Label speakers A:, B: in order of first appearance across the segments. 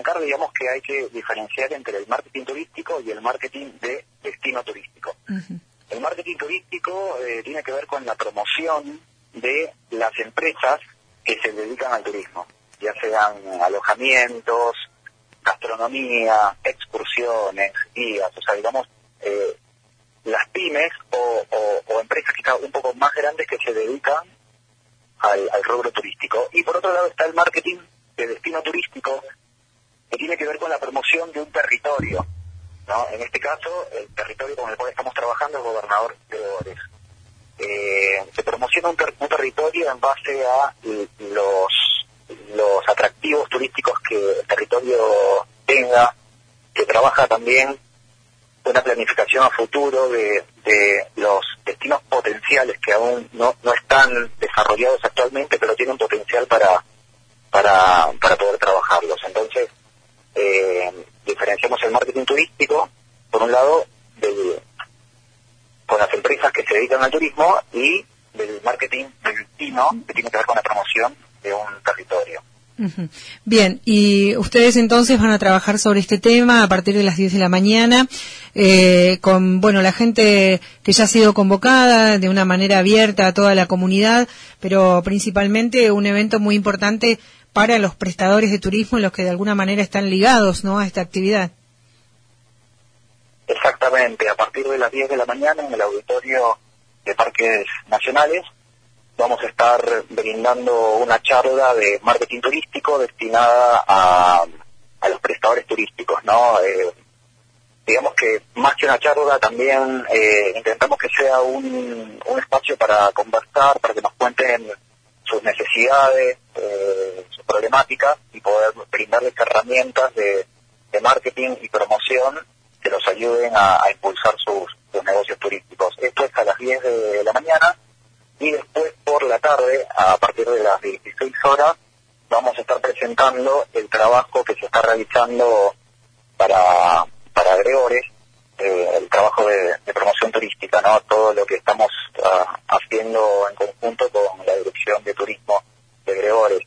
A: arrancar, digamos que hay que diferenciar entre el marketing turístico y el marketing de destino turístico. Uh-huh. El marketing turístico tiene que ver con la promoción de las empresas que se dedican al turismo, ya sean alojamientos, gastronomía, excursiones, guías, o sea, digamos, las pymes o empresas que están un poco más grandes que se dedican al rubro turístico. Y por otro lado está el marketing de destino turístico, que tiene que ver con la promoción de un territorio, ¿no? En este caso, el territorio con el cual estamos trabajando es Gobernador Gregores. Se promociona un territorio en base a los atractivos turísticos que el territorio tenga, que trabaja también una planificación a futuro de los destinos potenciales que aún no están desarrollados actualmente, pero tienen potencial para poder trabajarlos. Entonces, diferenciamos el marketing turístico, por un lado, con las empresas que se dedican al turismo, y del marketing del destino, que tiene que ver con la promoción de un territorio.
B: Uh-huh. Bien, y ustedes entonces van a trabajar sobre este tema a partir de las 10 de la mañana, con, la gente que ya ha sido convocada de una manera abierta a toda la comunidad, pero principalmente un evento muy importante para los prestadores de turismo, los que de alguna manera están ligados, ¿no?, a esta actividad.
A: Exactamente, a partir de las 10 de la mañana en el auditorio de Parques Nacionales vamos a estar brindando una charla de marketing turístico destinada a los prestadores turísticos, ¿no? Digamos que más que una charla también intentamos que sea un espacio para conversar, para que nos cuenten sus necesidades, sus problemáticas, y poder brindarles herramientas de marketing y promoción que los ayuden a impulsar sus negocios turísticos. Esto es a las 10 de la mañana, y después por la tarde, a partir de las 16 horas, vamos a estar presentando el trabajo que se está realizando para Gregores, el trabajo de promoción turística, ¿no? Todo lo que estamos haciendo en conjunto con la Dirección de Turismo de Gregores.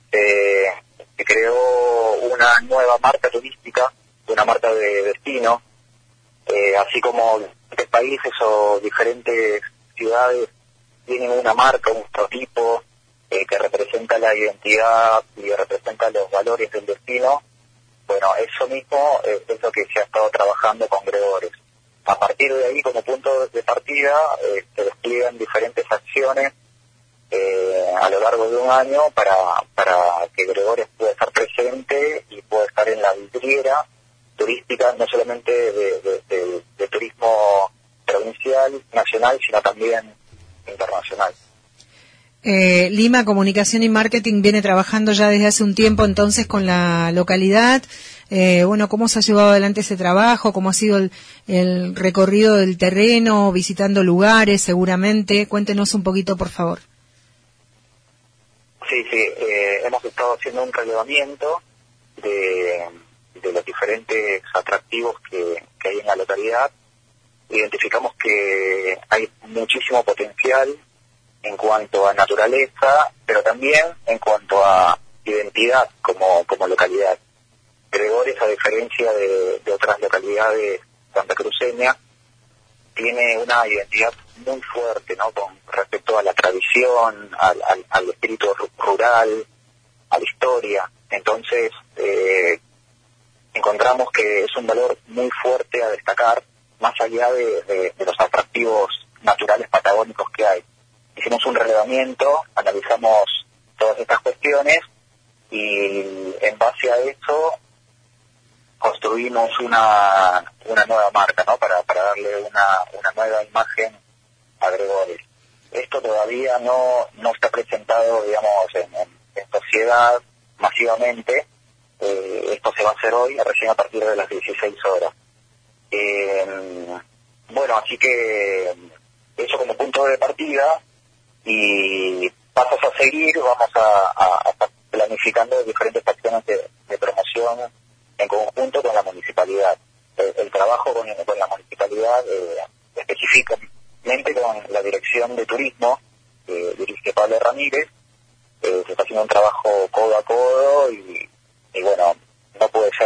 A: Se creó una nueva marca turística, una marca de destino, así como diferentes países o diferentes ciudades tienen una marca, un prototipo que representa la identidad y representa los valores del destino. Bueno, eso mismo es lo que se ha estado trabajando con Gregores. A partir de ahí, como punto de partida, se despliegan diferentes acciones a lo largo de un año para que Gregores pueda estar presente y pueda estar en la vidriera turística, no solamente de turismo provincial, nacional, sino también internacional.
B: Lima Comunicación y Marketing viene trabajando ya desde hace un tiempo entonces con la localidad. ¿Cómo se ha llevado adelante ese trabajo? ¿Cómo ha sido el recorrido del terreno, visitando lugares seguramente? Cuéntenos un poquito, por favor.
A: Sí, hemos estado haciendo un relevamiento de los diferentes atractivos que hay en la localidad. Identificamos que hay muchísimo potencial en cuanto a naturaleza, pero también en cuanto a identidad como localidad. Gregores, a diferencia de otras localidades santacruceñas, tiene una identidad muy fuerte, ¿no?, con respecto a la tradición, al espíritu rural, a la historia. Entonces, encontramos que es un valor muy fuerte a destacar, más allá de los atractivos naturales patagónicos que hay. Hicimos un relevamiento, analizamos todas estas cuestiones y en base a eso construimos una nueva marca, ¿no?, para darle una nueva imagen a Gregores. Esto todavía no está presentado, digamos, en sociedad masivamente. Esto se va a hacer hoy, recién a partir de las 16 horas. Así que eso como punto de partida, y pasos a seguir, vamos a estar planificando diferentes acciones de promoción en conjunto con la municipalidad. El trabajo con la municipalidad, específicamente con la Dirección de Turismo, dirige Pablo Ramírez, se está haciendo un trabajo codo a codo y no puede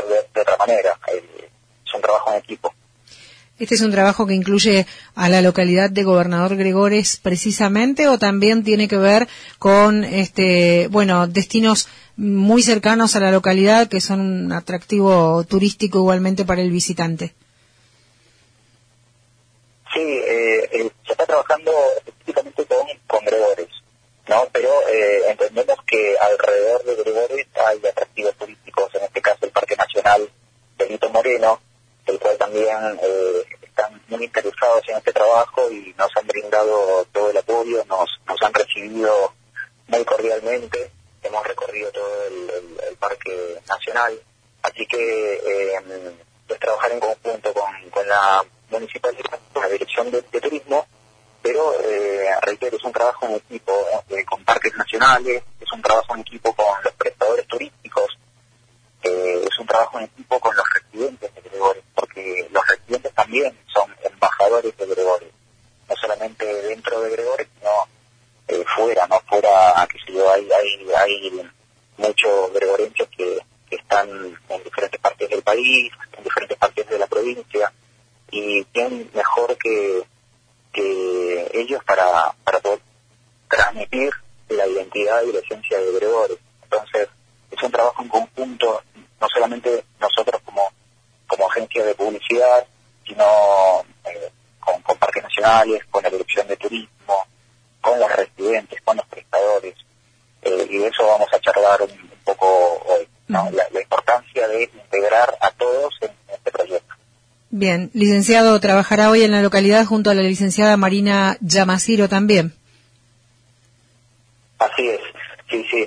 A: en equipo.
B: ¿Este es un trabajo que incluye a la localidad de Gobernador Gregores precisamente o también tiene que ver con destinos muy cercanos a la localidad que son un atractivo turístico igualmente para el visitante?
A: Sí, se está trabajando específicamente con Gregores, ¿no? Pero entendemos que alrededor de Gregores hay atractivos turísticos, en este caso el Parque Nacional Benito Moreno, el cual también están muy interesados en este trabajo y nos han brindado todo el apoyo, nos han recibido muy cordialmente, hemos recorrido todo el Parque Nacional, así que pues trabajar en conjunto con la municipalidad, con la Dirección de Turismo, pero reitero, es un trabajo en equipo con parques nacionales, es un trabajo en equipo con los prestadores turísticos, es un trabajo en equipo con los residentes de Gregores, porque los residentes también son embajadores de Gregores, no solamente dentro de Gregores, sino fuera, qué sé yo, hay muchos gregorenses que están en diferentes partes del país, en diferentes partes de la provincia, y quién mejor que ellos para poder transmitir la identidad y la esencia de Gregores. Entonces, es un trabajo en conjunto, no solamente nosotros como agencia de publicidad, sino con parques nacionales, con la Dirección de Turismo, con los residentes, con los prestadores, y de eso vamos a charlar un poco hoy, ¿no? La importancia de integrar a todos en este proyecto.
B: Bien, licenciado, trabajará hoy en la localidad junto a la licenciada Marina Yamaciro también.
A: Así es, sí.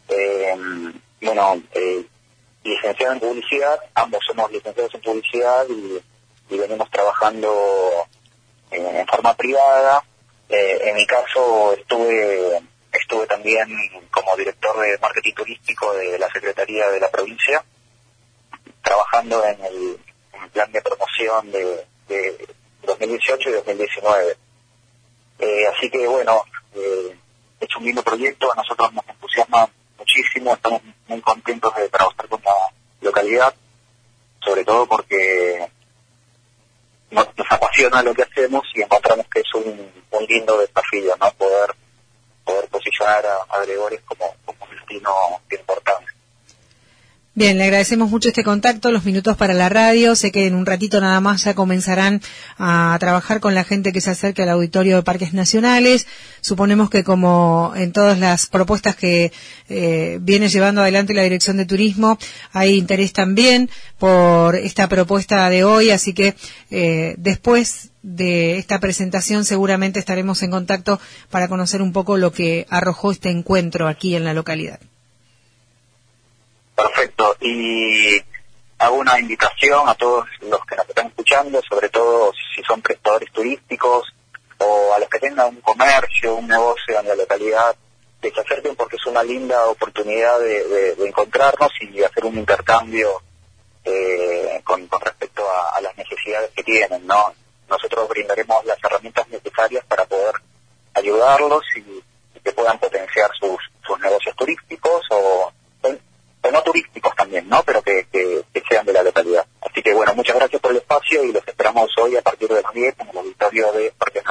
A: Licenciado en publicidad, ambos somos licenciados en publicidad y venimos trabajando en forma privada. En mi caso estuve también como director de marketing turístico de la Secretaría de la provincia, trabajando en el plan de promoción de 2018 y 2019. Así que es un lindo proyecto, a nosotros nos entusiasma muchísimo, estamos muy contentos de trabajar con la localidad, sobre todo porque nos apasiona lo que hacemos y encontramos que es un lindo desafío, ¿no? Poder posicionar a Gregores como un destino importante.
B: Bien, le agradecemos mucho este contacto, los minutos para la radio. Sé que en un ratito nada más ya comenzarán a trabajar con la gente que se acerque al auditorio de Parques Nacionales. Suponemos que como en todas las propuestas que viene llevando adelante la Dirección de Turismo, hay interés también por esta propuesta de hoy, así que después de esta presentación seguramente estaremos en contacto para conocer un poco lo que arrojó este encuentro aquí en la localidad.
A: Perfecto, y hago una invitación a todos los que nos están escuchando, sobre todo si son prestadores turísticos o a los que tengan un comercio, un negocio en la localidad, que se acerquen porque es una linda oportunidad de encontrarnos y hacer un intercambio con respecto a las necesidades que tienen, ¿no? Nosotros brindaremos las herramientas necesarias para poder ayudarlos y que puedan potenciar sus negocios turísticos o no turísticos también, ¿no? Pero que sean de la localidad. Así que muchas gracias por el espacio y los esperamos hoy a partir de las 10 en el auditorio de Parque